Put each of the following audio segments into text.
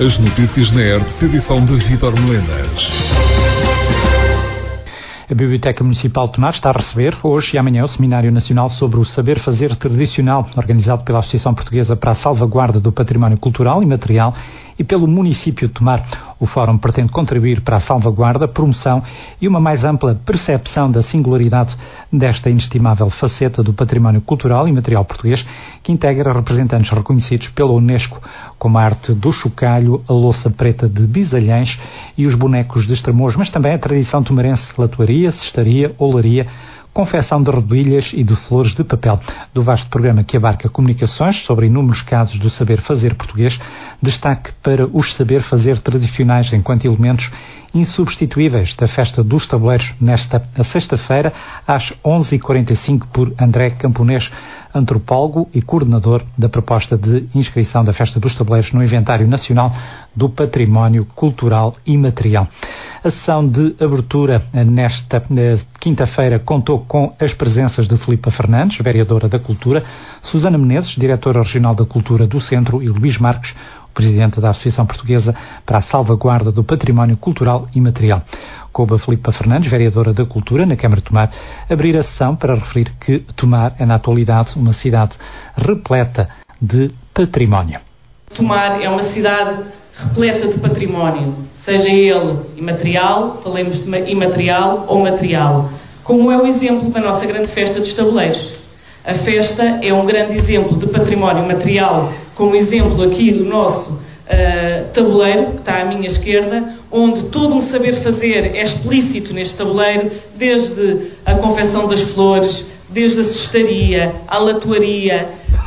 As notícias na ERP, edição de Vítor Melenas. A Biblioteca Municipal de Tomar está a receber hoje e amanhã o Seminário Nacional sobre o Saber Fazer Tradicional, organizado pela Associação Portuguesa para a Salvaguarda do Património Cultural e Material e pelo município de Tomar. O Fórum pretende contribuir para a salvaguarda, promoção e uma mais ampla percepção da singularidade desta inestimável faceta do património cultural e material português, que integra representantes reconhecidos pela Unesco, como a arte do chocalho, a louça preta de Bisalhães e os bonecos de Estremoz, mas também a tradição tomarense, latoaria, cestaria, olaria, confecção de rodilhas e de flores de papel. Do vasto programa que abarca comunicações sobre inúmeros casos do saber fazer português, destaque para os saber fazer tradicionais enquanto elementos insubstituíveis da Festa dos Tabuleiros, nesta sexta-feira, às 11h45, por André Camponês, antropólogo e coordenador da proposta de inscrição da Festa dos Tabuleiros no Inventário Nacional do Património Cultural e Material. A sessão de abertura nesta quinta-feira contou com as presenças de Filipa Fernandes, vereadora da Cultura, Susana Menezes, diretora regional da Cultura do Centro, e Luís Marques, presidente da Associação Portuguesa para a Salvaguarda do Património Cultural e Material. Coube a Filipa Fernandes, vereadora da Cultura, na Câmara de Tomar, abrir a sessão para referir que Tomar é, na atualidade, uma cidade repleta de património. Tomar é uma cidade repleta de património, seja ele imaterial, falemos de imaterial ou material, como é o exemplo da nossa grande festa dos tabuleiros. A festa é um grande exemplo de património material, como exemplo aqui do nosso tabuleiro, que está à minha esquerda, onde todo um saber fazer é explícito neste tabuleiro, desde a confecção das flores, desde a cestaria, a latoaria,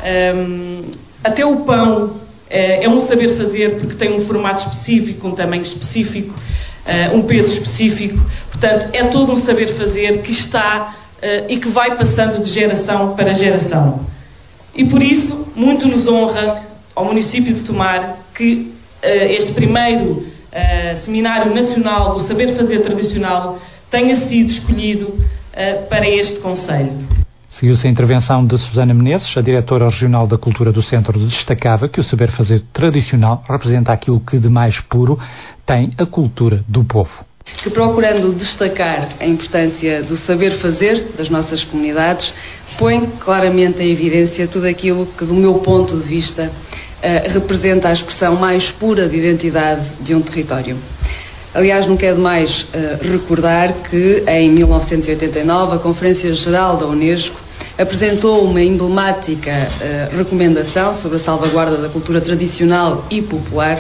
até o pão. É um saber fazer porque tem um formato específico, um tamanho específico, um peso específico. Portanto, é todo um saber fazer que está e que vai passando de geração para geração. E por isso, muito nos honra ao município de Tomar que este primeiro Seminário Nacional do Saber Fazer Tradicional tenha sido escolhido para este concelho. Seguiu-se a intervenção de Susana Menezes, a diretora regional da Cultura do Centro, destacava que o saber fazer tradicional representa aquilo que de mais puro tem a cultura do povo. Que, procurando destacar a importância do saber fazer das nossas comunidades, põe claramente em evidência tudo aquilo que, do meu ponto de vista, representa a expressão mais pura de identidade de um território. Aliás, nunca é demais recordar que, em 1989, a Conferência Geral da Unesco apresentou uma emblemática recomendação sobre a salvaguarda da cultura tradicional e popular,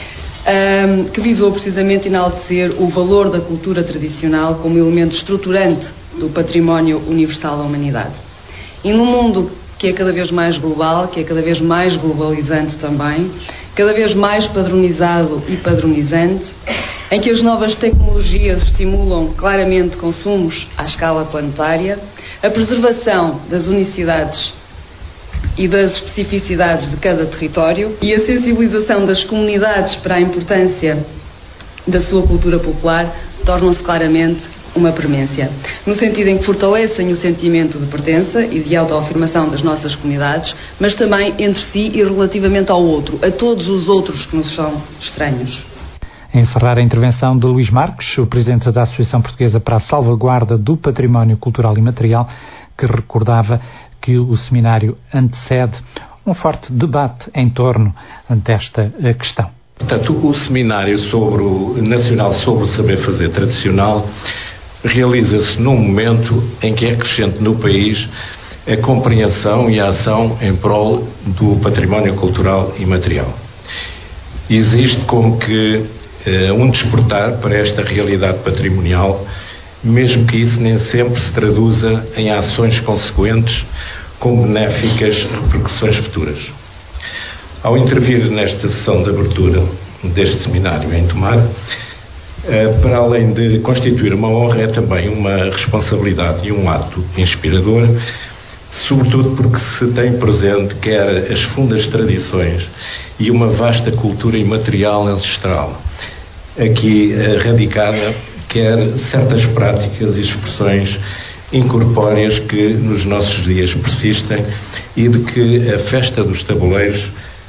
que visou precisamente enaltecer o valor da cultura tradicional como elemento estruturante do património universal da humanidade. E num mundo que é cada vez mais global, que é cada vez mais globalizante também, cada vez mais padronizado e padronizante, em que as novas tecnologias estimulam claramente consumos à escala planetária, a preservação das unicidades e das especificidades de cada território e a sensibilização das comunidades para a importância da sua cultura popular tornam-se claramente uma premência, no sentido em que fortalecem o sentimento de pertença e de autoafirmação das nossas comunidades, mas também entre si e relativamente ao outro, a todos os outros que nos são estranhos. A encerrar a intervenção de Luís Marques, o presidente da Associação Portuguesa para a Salvaguarda do Património Cultural e Material, que recordava que o seminário antecede um forte debate em torno desta questão. Portanto, o seminário nacional sobre o saber fazer tradicional realiza-se num momento em que é crescente no país a compreensão e a ação em prol do património cultural e material. Existe como que um despertar para esta realidade patrimonial, mesmo que isso nem sempre se traduza em ações consequentes com benéficas repercussões futuras. Ao intervir nesta sessão de abertura deste seminário em Tomar, para além de constituir uma honra, é também uma responsabilidade e um ato inspirador, sobretudo porque se tem presente quer as fundas tradições e uma vasta cultura imaterial ancestral, aqui radicada, quer certas práticas e expressões incorpóreas que nos nossos dias persistem e de que a festa dos tabuleiros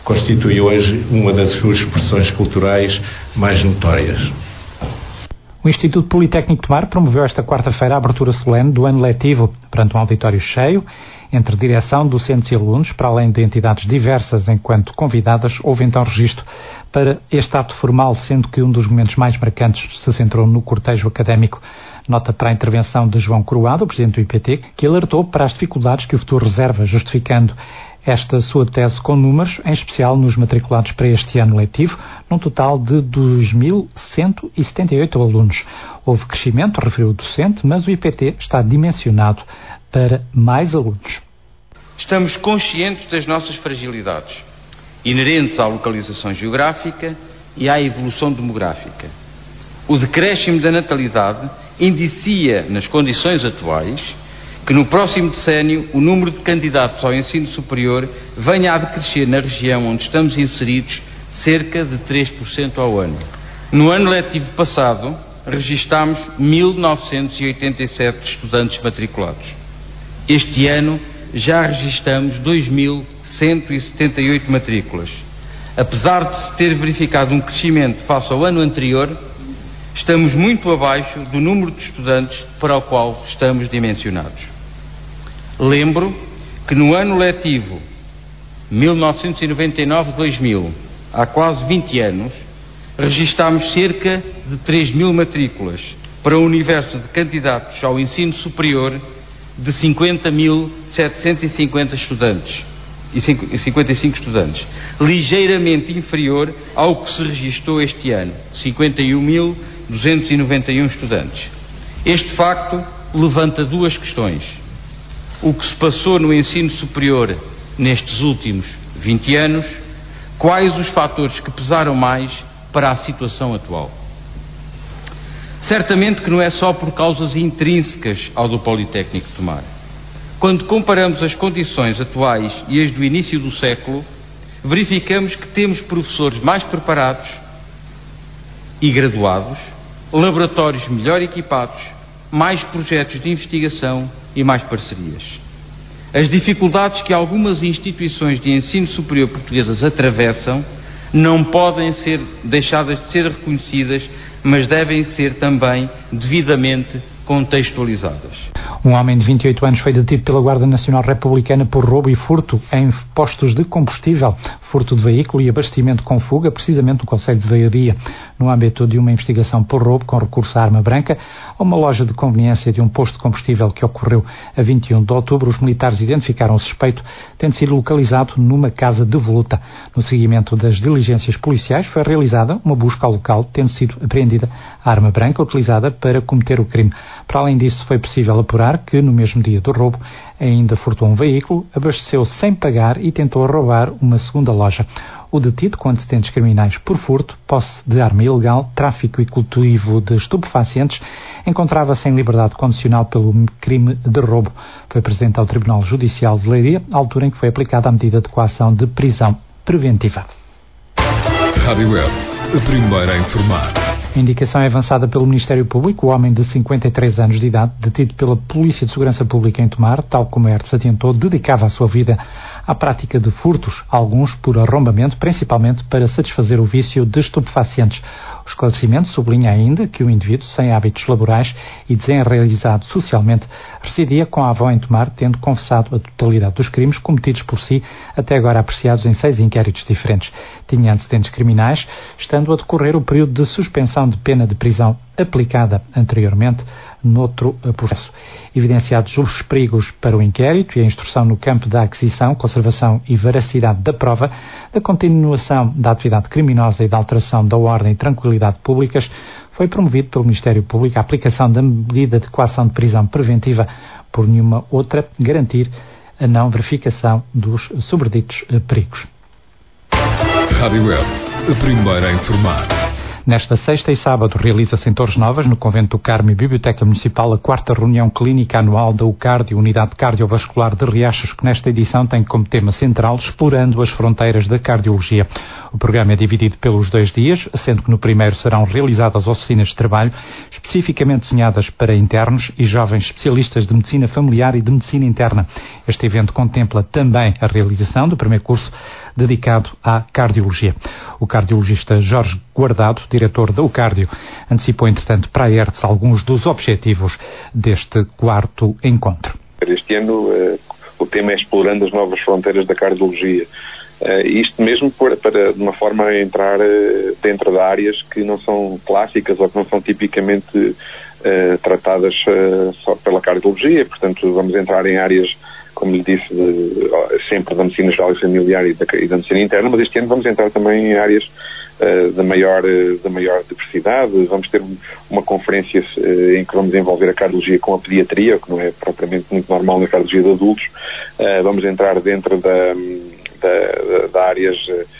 constitui hoje uma das suas expressões culturais mais notórias. O Instituto Politécnico de Tomar promoveu esta quarta-feira a abertura solene do ano letivo, perante um auditório cheio, entre direção, docentes e alunos, para além de entidades diversas enquanto convidadas. Houve então registro para este ato formal, sendo que um dos momentos mais marcantes se centrou no cortejo académico. Nota para a intervenção de João Coroado, o presidente do IPT, que alertou para as dificuldades que o futuro reserva, justificando esta sua tese com números, em especial nos matriculados para este ano letivo, num total de 2.178 alunos. Houve crescimento, referiu o docente, mas o IPT está dimensionado para mais alunos. Estamos conscientes das nossas fragilidades, inerentes à localização geográfica e à evolução demográfica. O decréscimo da natalidade indicia, nas condições atuais, que no próximo decênio o número de candidatos ao ensino superior venha a decrescer na região onde estamos inseridos cerca de 3% ao ano. No ano letivo passado, registámos 1.987 estudantes matriculados. Este ano já registramos 2.178 matrículas. Apesar de se ter verificado um crescimento face ao ano anterior, estamos muito abaixo do número de estudantes para o qual estamos dimensionados. Lembro que no ano letivo 1999-2000, há quase 20 anos, registámos cerca de 3.000 matrículas para um universo de candidatos ao ensino superior de 50.750 estudantes e 55 estudantes, ligeiramente inferior ao que se registrou este ano, 51.291 estudantes. Este facto levanta duas questões. O que se passou no ensino superior nestes últimos 20 anos, quais os fatores que pesaram mais para a situação atual. Certamente que não é só por causas intrínsecas ao do Politécnico de Tomar. Quando comparamos as condições atuais e as do início do século, verificamos que temos professores mais preparados e graduados, laboratórios melhor equipados, mais projetos de investigação e mais parcerias. As dificuldades que algumas instituições de ensino superior portuguesas atravessam não podem ser deixadas de ser reconhecidas, mas devem ser também devidamente contextualizadas. Um homem de 28 anos foi detido pela Guarda Nacional Republicana por roubo e furto em postos de combustível, furto de veículo e abastecimento com fuga, precisamente no concelho de Veiaria, no âmbito de uma investigação por roubo com recurso à arma branca a uma loja de conveniência de um posto de combustível que ocorreu a 21 de outubro. Os militares identificaram o suspeito, tendo sido localizado numa casa de voluta. No seguimento das diligências policiais foi realizada uma busca ao local, tendo sido apreendida a arma branca utilizada para cometer o crime. Para além disso, foi possível apurar que, no mesmo dia do roubo, ainda furtou um veículo, abasteceu sem pagar e tentou roubar uma segunda loja. O detido, com antecedentes criminais por furto, posse de arma ilegal, tráfico e cultivo de estupefacientes, encontrava-se em liberdade condicional pelo crime de roubo. Foi presente ao Tribunal Judicial de Leiria, à altura em que foi aplicada a medida de coação de prisão preventiva. Rádio Web, a primeira a informar. A indicação é avançada pelo Ministério Público. O homem de 53 anos de idade, detido pela Polícia de Segurança Pública em Tomar, tal como a ERTE adiantou, dedicava a sua vida à prática de furtos, alguns por arrombamento, principalmente para satisfazer o vício de estupefacientes. O esclarecimento sublinha ainda que o indivíduo, sem hábitos laborais e desenraizado socialmente, residia com a avó em Tomar, tendo confessado a totalidade dos crimes cometidos por si, até agora apreciados em 6 inquéritos diferentes. Tinha antecedentes criminais, estando a decorrer o período de suspensão de pena de prisão aplicada anteriormente noutro processo. Evidenciados os perigos para o inquérito e a instrução no campo da aquisição, conservação e veracidade da prova, da continuação da atividade criminosa e da alteração da ordem e tranquilidade públicas, foi promovido pelo Ministério Público a aplicação da medida de coação de prisão preventiva, por nenhuma outra garantir a não verificação dos sobreditos perigos. Rádio Web, a primeira a informar. Nesta sexta e sábado realiza-se em Torres Novas, no Convento do Carmo e Biblioteca Municipal, a 4ª reunião clínica anual da UCARD, Unidade Cardiovascular de Riachos, que nesta edição tem como tema central explorando as fronteiras da cardiologia. O programa é dividido pelos 2 dias, sendo que no primeiro serão realizadas oficinas de trabalho especificamente desenhadas para internos e jovens especialistas de medicina familiar e de medicina interna. Este evento contempla também a realização do primeiro curso dedicado à cardiologia. O cardiologista Jorge Guardado, diretor da UCARDIO, antecipou, entretanto, para a ERTS alguns dos objetivos deste 4º encontro. Este ano o tema é explorando as novas fronteiras da cardiologia. Isto mesmo para de uma forma entrar dentro de áreas que não são clássicas ou que não são tipicamente tratadas só pela cardiologia. Portanto, vamos entrar em áreas, como lhe disse, sempre da medicina geral e familiar e da medicina interna, mas este ano vamos entrar também em áreas da maior diversidade. Vamos ter uma conferência em que vamos envolver a cardiologia com a pediatria, o que não é propriamente muito normal na cardiologia de adultos. Vamos entrar dentro da áreas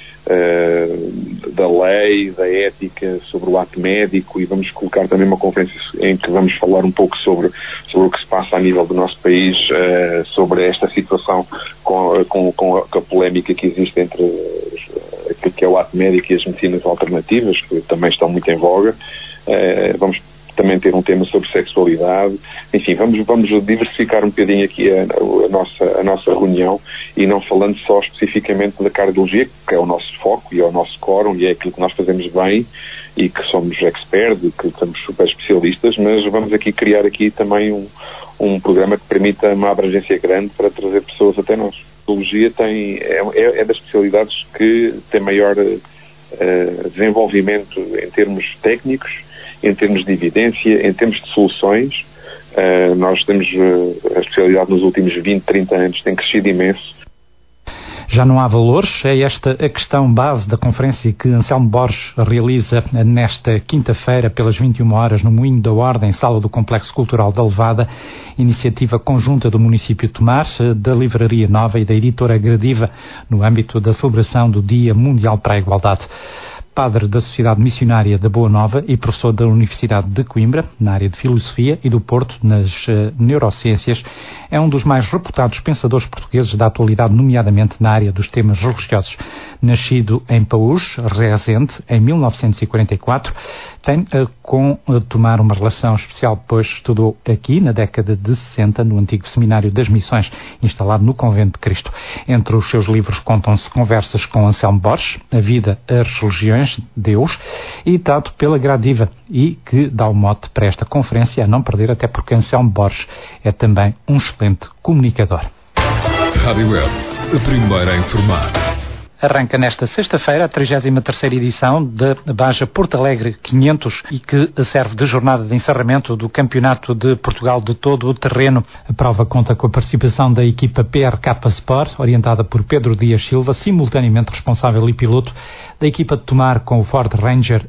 da lei, da ética, sobre o ato médico, e vamos colocar também uma conferência em que vamos falar um pouco sobre o que se passa a nível do nosso país, sobre esta situação com a polémica que existe entre aquilo que é o ato médico e as medicinas alternativas, que também estão muito em voga. Vamos também ter um tema sobre sexualidade. Enfim, vamos diversificar um bocadinho aqui a nossa reunião, e não falando só especificamente da cardiologia, que é o nosso foco e é o nosso core, e é aquilo que nós fazemos bem e que somos experts, que somos super especialistas, mas vamos aqui criar aqui também um programa que permita uma abrangência grande para trazer pessoas até nós. A cardiologia é das especialidades que tem maior desenvolvimento em termos técnicos, em termos de evidência, em termos de soluções. Nós temos a especialidade nos últimos 20, 30 anos, tem crescido imenso. Já não há valores, é esta a questão base da conferência que Anselmo Borges realiza nesta quinta-feira, pelas 21 horas, no Moinho da Ordem, sala do Complexo Cultural da Levada, iniciativa conjunta do município de Tomar, da Livraria Nova e da Editora Gradiva, no âmbito da celebração do Dia Mundial para a Igualdade. Padre da Sociedade Missionária da Boa Nova e professor da Universidade de Coimbra, na área de Filosofia, e do Porto, nas Neurociências, é um dos mais reputados pensadores portugueses da atualidade, nomeadamente na área dos temas religiosos. Nascido em Paús, Rezende, em 1944, tem com Tomar uma relação especial, pois estudou aqui na década de 60, no antigo Seminário das Missões, instalado no Convento de Cristo. Entre os seus livros contam-se conversas com Anselmo Borges, A Vida, as Religiões, Deus, editado pela Gradiva, e que dá o mote para esta conferência a não perder, até porque Anselmo Borges é também um excelente comunicador. Rádio Web, a primeira a informar. Arranca nesta sexta-feira a 33ª edição da Baja Porto Alegre 500 e que serve de jornada de encerramento do Campeonato de Portugal de todo o terreno. A prova conta com a participação da equipa PRK Sport, orientada por Pedro Dias Silva, simultaneamente responsável e piloto da equipa de Tomar com o Ford Ranger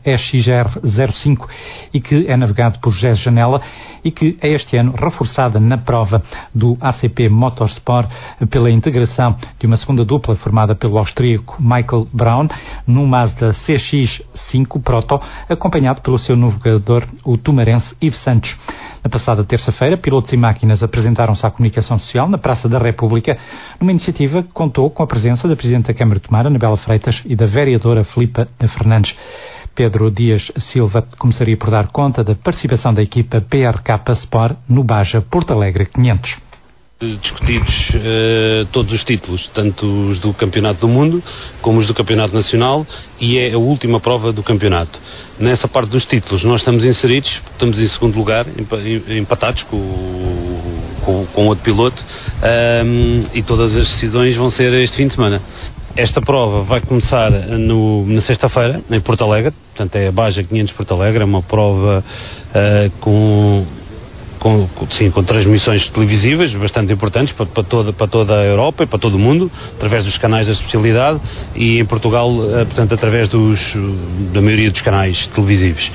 XR05 e que é navegado por José Janela e que é este ano reforçada na prova do ACP Motorsport pela integração de uma segunda dupla formada pelo austríaco Michael Brown num Mazda CX-5 Proto, acompanhado pelo seu navegador, o tumarense Yves Santos. Na passada terça-feira, pilotos e máquinas apresentaram-se à comunicação social na Praça da República, numa iniciativa que contou com a presença da Presidente da Câmara de Tomar, Anabela Freitas, e da vereadora Filipa Fernandes. Pedro Dias Silva começaria por dar conta da participação da equipa PRK Sport no Baja Porto Alegre 500. Discutidos todos os títulos, tanto os do Campeonato do Mundo como os do Campeonato Nacional, e é a última prova do campeonato. Nessa parte dos títulos nós estamos inseridos, estamos em segundo lugar, empatados com outro piloto, e todas as decisões vão ser este fim de semana. Esta prova vai começar na sexta-feira, em Porto Alegre, portanto é a Baja 500 Porto Alegre, é uma prova com transmissões televisivas bastante importantes para toda a Europa e para todo o mundo, através dos canais da especialidade, e em Portugal, portanto, através da maioria dos canais televisivos.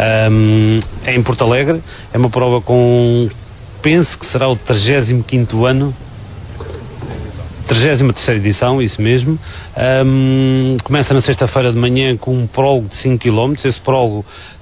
É em Porto Alegre, é uma prova penso que será o 35º ano, 33ª edição, isso mesmo. Começa na sexta-feira de manhã com um prólogo de 5 km. Esse prólogo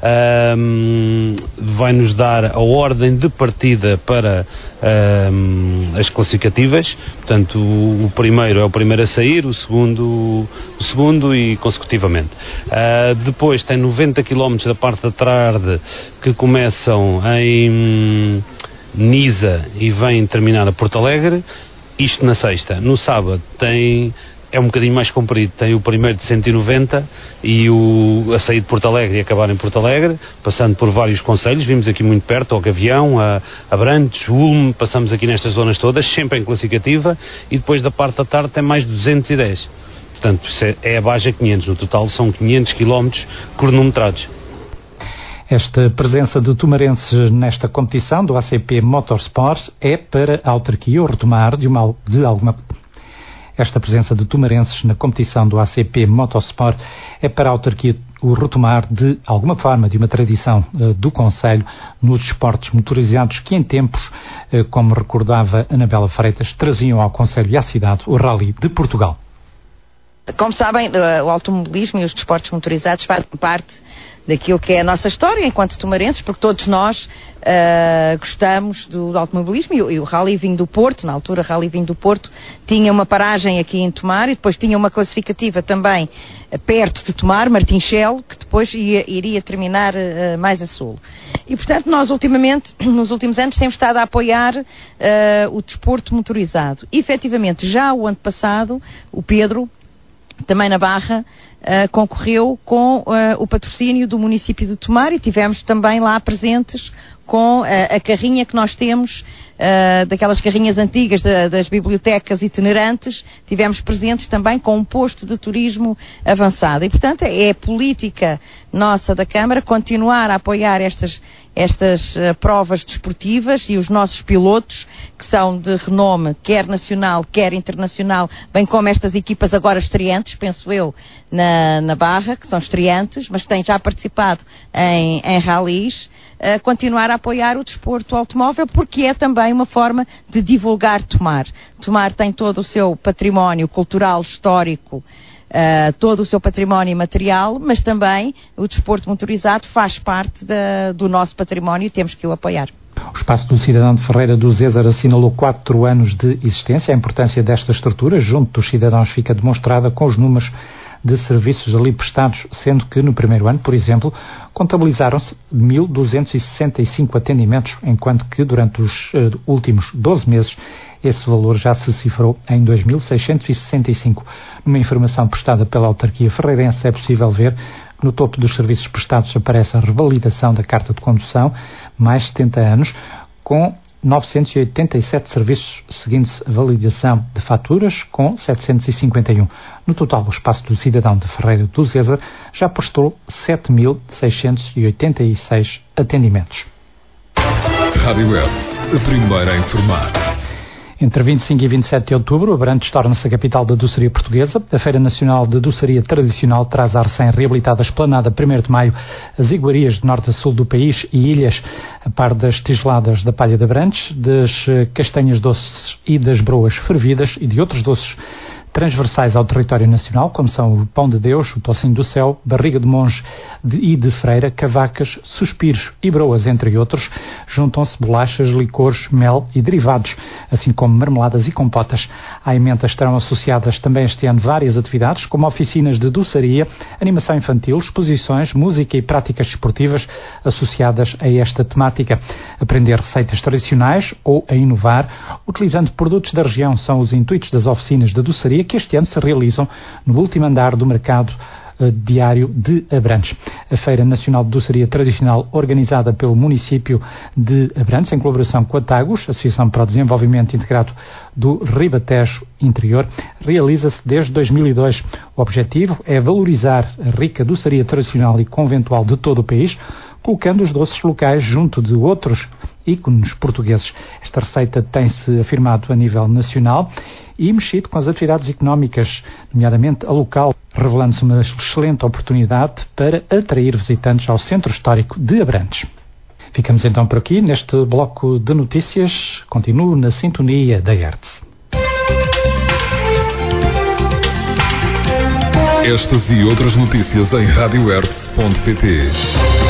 vai nos dar a ordem de partida para as classificativas. Portanto, o primeiro é o primeiro a sair, o segundo e consecutivamente. Depois tem 90 km da parte da tarde que começam em Nisa e vêm terminar a Porto Alegre. Isto na sexta. No sábado é um bocadinho mais comprido, tem o primeiro de 190 e a sair de Porto Alegre e acabar em Porto Alegre, passando por vários concelhos. Vimos aqui muito perto, ao Gavião, a Abrantes, Ulme, passamos aqui nestas zonas todas, sempre em classificativa, e depois da parte da tarde tem mais 210. Portanto, é abaixo de 500, no total são 500 km cronometrados. Esta presença de tumarenses nesta competição do ACP Motorsport é para a autarquia o retomar Esta presença de tumarenses na competição do ACP Motorsport é para a autarquia o retomar de alguma forma de uma tradição do concelho nos desportos motorizados que em tempos, como recordava Anabela Freitas, traziam ao concelho e à cidade o Rally de Portugal. Como sabem, o automobilismo e os desportos motorizados fazem parte daquilo que é a nossa história enquanto tumarenses, porque todos nós gostamos do automobilismo e o Rally Vinho do Porto, na altura Rally Vinho do Porto, tinha uma paragem aqui em Tomar e depois tinha uma classificativa também perto de Tomar, Martinchel, que depois iria terminar mais a sul. E portanto nós ultimamente, nos últimos anos, temos estado a apoiar o desporto motorizado. E efetivamente já o ano passado, o Pedro, também na Barra, concorreu com o patrocínio do município de Tomar e tivemos também lá presentes com a carrinha que nós temos, daquelas carrinhas antigas das bibliotecas itinerantes, tivemos presentes também com um posto de turismo avançado. E, portanto, é a política nossa da Câmara continuar a apoiar estas provas desportivas e os nossos pilotos, que são de renome, quer nacional, quer internacional, bem como estas equipas agora estreantes, penso eu, na Barra, que são estreantes, mas que têm já participado em rallies, continuar a apoiar o desporto automóvel, porque é também uma forma de divulgar Tomar. Tomar tem todo o seu património cultural, histórico, todo o seu património material, mas também o desporto motorizado faz parte do nosso património e temos que o apoiar. O Espaço do Cidadão de Ferreira do Zézar assinalou 4 anos de existência. A importância desta estrutura junto dos cidadãos fica demonstrada com os números de serviços ali prestados, sendo que no primeiro ano, por exemplo, contabilizaram-se 1.265 atendimentos, enquanto que durante os últimos 12 meses esse valor já se cifrou em 2.665. Numa informação prestada pela autarquia ferreirense é possível ver que no topo dos serviços prestados aparece a revalidação da carta de condução, mais 70 anos, com 987 serviços, seguindo-se a validação de faturas, com 751. No total, o Espaço do Cidadão de Ferreira do Zézar já prestou 7.686 atendimentos. Rádio Web, a primeira a informar. Entre 25 e 27 de outubro, Abrantes torna-se a capital da doçaria portuguesa. A Feira Nacional de Doçaria Tradicional traz à recém-reabilitada esplanada 1º de Maio as iguarias de norte a sul do país e ilhas, a par das tigeladas da palha de Abrantes, das castanhas doces e das broas fervidas e de outros doces transversais ao território nacional, como são o pão de Deus, o tocinho do céu, barriga de monge e de freira, cavacas, suspiros e broas, entre outros. Juntam-se bolachas, licores, mel e derivados, assim como marmeladas e compotas. À emenda estarão associadas também este ano várias atividades, como oficinas de doçaria, animação infantil, exposições, música e práticas desportivas associadas a esta temática. Aprender receitas tradicionais ou a inovar, utilizando produtos da região, são os intuitos das oficinas de doçaria que este ano se realizam no último andar do mercado diário de Abrantes. A Feira Nacional de Doçaria Tradicional, organizada pelo município de Abrantes, em colaboração com a TAGOS, Associação para o Desenvolvimento Integrado do Ribatejo Interior, realiza-se desde 2002. O objetivo é valorizar a rica doçaria tradicional e conventual de todo o país, colocando os doces locais junto de outros ícones portugueses. Esta receita tem-se afirmado a nível nacional e mexido com as atividades económicas, nomeadamente a local, revelando-se uma excelente oportunidade para atrair visitantes ao Centro Histórico de Abrantes. Ficamos então por aqui neste bloco de notícias. Continuo na sintonia da Hertz. Estas e outras notícias em radioertz.pt.